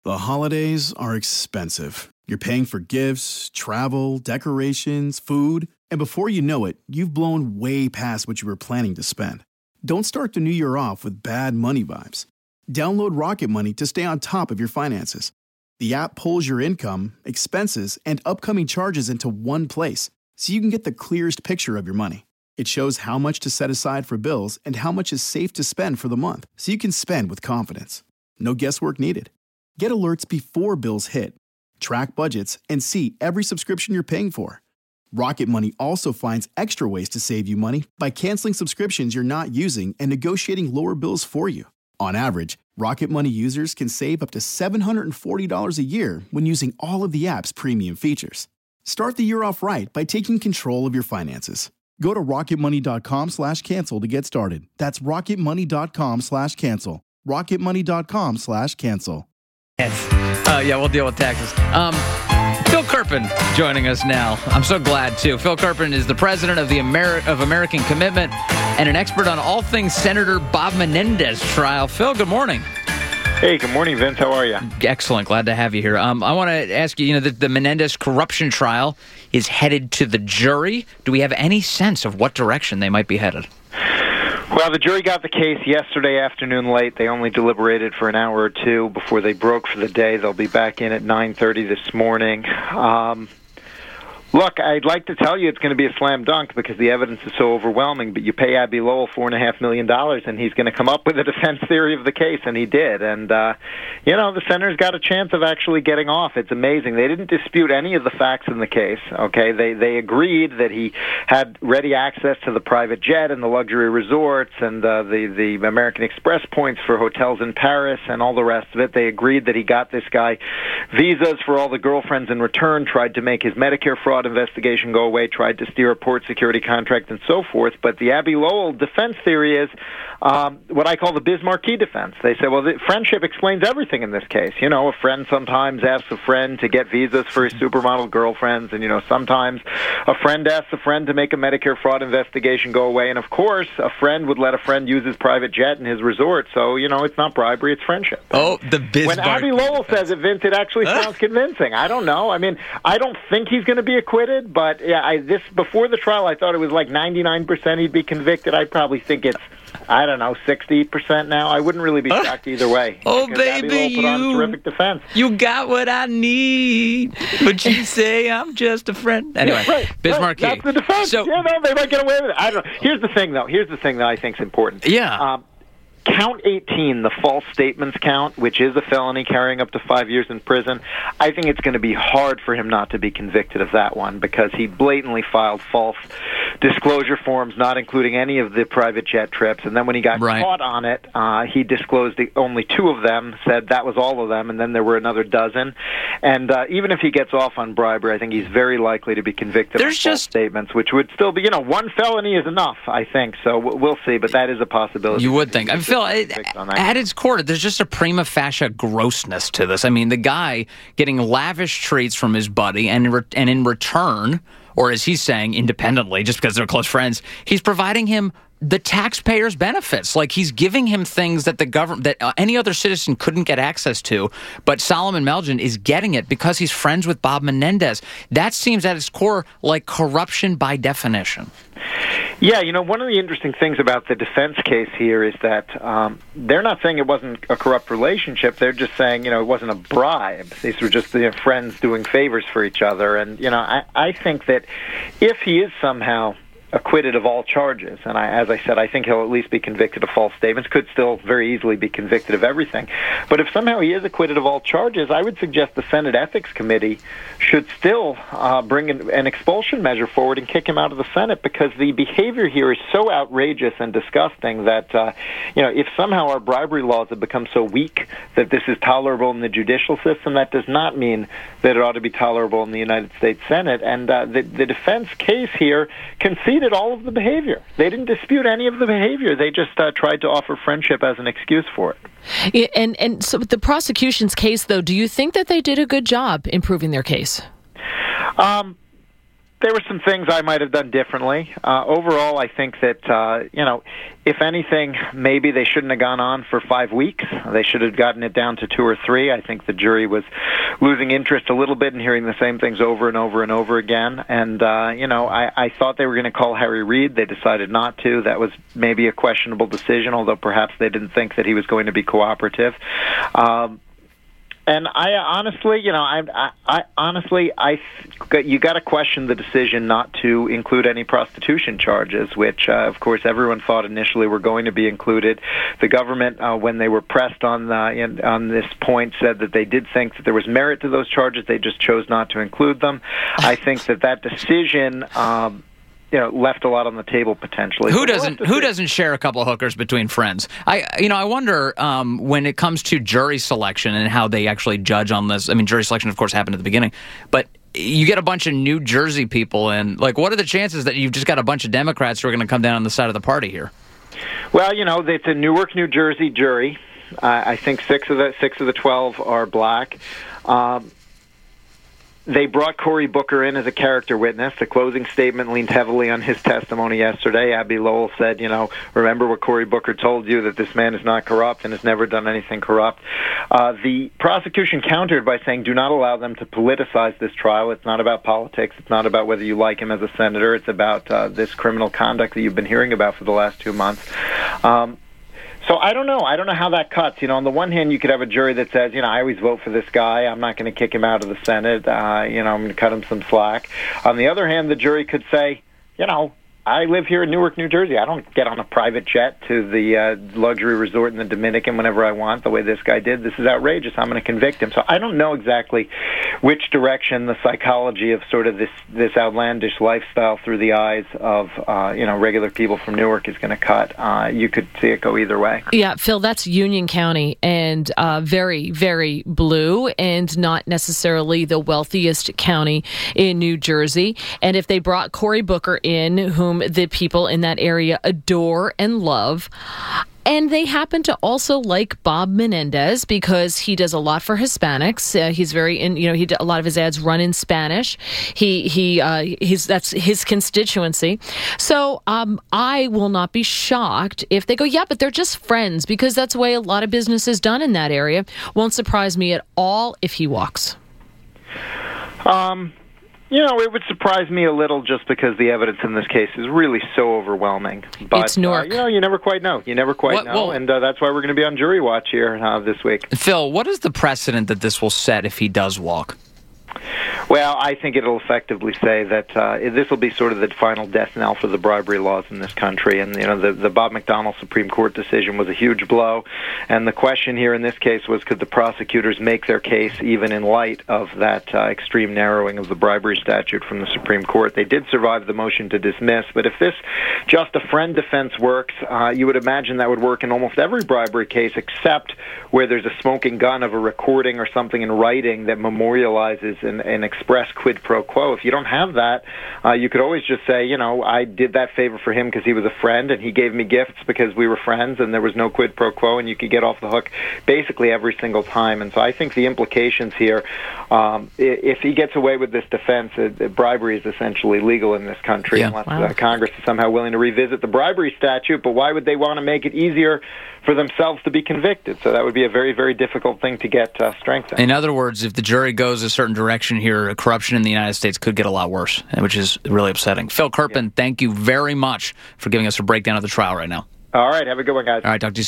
The holidays are expensive. You're paying for gifts, travel, decorations, food, and before you know it, you've blown way past what you were planning to spend. Don't start the new year off with bad money vibes. Download Rocket Money to stay on top of your finances. The app pulls your income, expenses, and upcoming charges into one place, so you can get the clearest picture of your money. It shows how much to set aside for bills and how much is safe to spend for the month, so you can spend with confidence. No guesswork needed. Get alerts before bills hit, track budgets, and see every subscription you're paying for. Rocket Money also finds extra ways to save you money by canceling subscriptions you're not using and negotiating lower bills for you. On average, Rocket Money users can save up to $740 a year when using all of the app's premium features. Start the year off right by taking control of your finances. Go to rocketmoney.com/cancel to get started. That's rocketmoney.com/cancel. rocketmoney.com/cancel. Yeah, we'll deal with taxes. Phil Kerpen joining us now. I'm so glad, too. Phil Kerpen is the president of the American Commitment and an expert on all things Senator Bob Menendez trial. Phil, good morning. Hey, good morning, Vince. How are you? Excellent. Glad to have you here. I want to ask you, the Menendez corruption trial is headed to the jury. Do we have any sense of what direction they might be headed? Well, the jury got the case yesterday afternoon late. They only deliberated for an hour or two before they broke for the day. They'll be back in at 9:30 this morning. Look, I'd like to tell you it's going to be a slam dunk because the evidence is so overwhelming, but you pay Abbe Lowell $4.5 million, and he's going to come up with a defense theory of the case, and he did. And, the senator's got a chance of actually getting off. It's amazing. They didn't dispute any of the facts in the case, okay? They agreed that he had ready access to the private jet and the luxury resorts and the American Express points for hotels in Paris and all the rest of it. They agreed that he got this guy visas for all the girlfriends in return, tried to make his Medicare fraud investigation go away, tried to steer a port security contract and so forth. But the Abbe Lowell defense theory is what I call the Bismarcky defense. They say, well, friendship explains everything in this case. A friend sometimes asks a friend to get visas for his supermodel girlfriends, and, sometimes a friend asks a friend to make a Medicare fraud investigation go away. And, of course, a friend would let a friend use his private jet in his resort. So, it's not bribery, it's friendship. Oh, the Bismarcky When Abbe Lowell says it, Vince, it actually sounds convincing. I don't know. I mean, I don't think he's going to be acquitted, but before the trial, I thought it was like 99% he'd be convicted. I probably think it's, 60% now. I wouldn't really be shocked either way. Oh, baby, put on a terrific defense. You got what I need, but you say I'm just a friend. Anyway, right, Bismarcky. That's the defense. So, they might get away with it. I don't know. Here's the thing that I think is important. Yeah. Count 18, the false statements count, which is a felony carrying up to 5 years in prison, I think it's going to be hard for him not to be convicted of that one because he blatantly filed false disclosure forms, not including any of the private jet trips. And then when he got caught on it, he disclosed only 2 of them, said that was all of them, and then there were another dozen. And even if he gets off on bribery, I think he's very likely to be convicted of false statements, which would still be, one felony is enough, I think. So we'll see, but that is a possibility. You would think. Phil, at its core, there's just a prima facie grossness to this. I mean, the guy getting lavish treats from his buddy, and in return, or as he's saying, independently, just because they're close friends, he's providing him the taxpayers' benefits. Like, he's giving him things that the government, that any other citizen couldn't get access to, but Solomon Melgen is getting it because he's friends with Bob Menendez. That seems at its core like corruption by definition. Yeah, one of the interesting things about the defense case here is that they're not saying it wasn't a corrupt relationship. They're just saying, it wasn't a bribe. These were just friends doing favors for each other. And, I think that if he is somehow acquitted of all charges, and as I said, I think he'll at least be convicted of false statements, could still very easily be convicted of everything. But if somehow he is acquitted of all charges, I would suggest the Senate Ethics Committee should still bring an expulsion measure forward and kick him out of the Senate, because the behavior here is so outrageous and disgusting that, if somehow our bribery laws have become so weak that this is tolerable in the judicial system, that does not mean that it ought to be tolerable in the United States Senate. And the defense case here conceded all of the behavior. They didn't dispute any of the behavior. They just tried to offer friendship as an excuse for it. Yeah, and so the prosecution's case, though, do you think that they did a good job in proving their case? There were some things I might have done differently. Overall, I think that, if anything, maybe they shouldn't have gone on for 5 weeks. They should have gotten it down to 2 or 3. I think the jury was losing interest a little bit in hearing the same things over and over and over again. And, I thought they were going to call Harry Reid. They decided not to. That was maybe a questionable decision, although perhaps they didn't think that he was going to be cooperative. And I honestly, you got to question the decision not to include any prostitution charges, which, of course, everyone thought initially were going to be included. The government, when they were pressed on this point, said that they did think that there was merit to those charges. They just chose not to include them. I think that decision left a lot on the table potentially. Who doesn't share a couple of hookers between friends? I wonder when it comes to jury selection and how they actually judge on this. I mean, jury selection, of course, happened at the beginning, but you get a bunch of New Jersey people in. Like, what are the chances that you've just got a bunch of Democrats who are going to come down on the side of the party here? Well, it's a Newark, New Jersey jury. I think 6 of the 12 are black. They brought Cory Booker in as a character witness. The closing statement leaned heavily on his testimony yesterday. Abbe Lowell said, remember what Cory Booker told you, that this man is not corrupt and has never done anything corrupt. The prosecution countered by saying, do not allow them to politicize this trial. It's not about politics. It's not about whether you like him as a senator. It's about this criminal conduct that you've been hearing about for the last 2 months. So I don't know. I don't know how that cuts. On the one hand, you could have a jury that says, I always vote for this guy. I'm not going to kick him out of the Senate. I'm going to cut him some slack. On the other hand, the jury could say, I live here in Newark, New Jersey. I don't get on a private jet to the luxury resort in the Dominican whenever I want, the way this guy did. This is outrageous. I'm going to convict him. So I don't know exactly which direction the psychology of sort of this outlandish lifestyle through the eyes of regular people from Newark is going to cut. You could see it go either way. Yeah, Phil, that's Union County, and very, very blue, and not necessarily the wealthiest county in New Jersey. And if they brought Cory Booker in, whom the people in that area adore and love, and they happen to also like Bob Menendez because he does a lot for Hispanics. He's very a lot of his ads run in Spanish. That's his constituency. So I will not be shocked if they go, yeah, but they're just friends, because that's the way a lot of business is done in that area. Won't surprise me at all if he walks. It would surprise me a little, just because the evidence in this case is really so overwhelming. But, it's Newark. You never quite know. And that's why we're going to be on jury watch here this week. Phil, what is the precedent that this will set if he does walk? Well, I think it'll effectively say that this will be sort of the final death knell for the bribery laws in this country. And, the Bob McDonnell Supreme Court decision was a huge blow. And the question here in this case was, could the prosecutors make their case even in light of that extreme narrowing of the bribery statute from the Supreme Court? They did survive the motion to dismiss. But if this just a friend defense works, you would imagine that would work in almost every bribery case, except where there's a smoking gun of a recording or something in writing that memorializes an express quid pro quo. If you don't have that, you could always just say, I did that favor for him because he was a friend, and he gave me gifts because we were friends, and there was no quid pro quo, and you could get off the hook basically every single time. And so I think the implications here, if he gets away with this defense, bribery is essentially legal in this country, unless Congress is somehow willing to revisit the bribery statute. But why would they want to make it easier for themselves to be convicted? So that would be a very, very difficult thing to get strengthened. In other words, if the jury goes a certain direction here, corruption in the United States could get a lot worse, which is really upsetting. Phil Kerpen, thank you very much for giving us a breakdown of the trial right now. All right, have a good one, guys. All right, talk to you soon.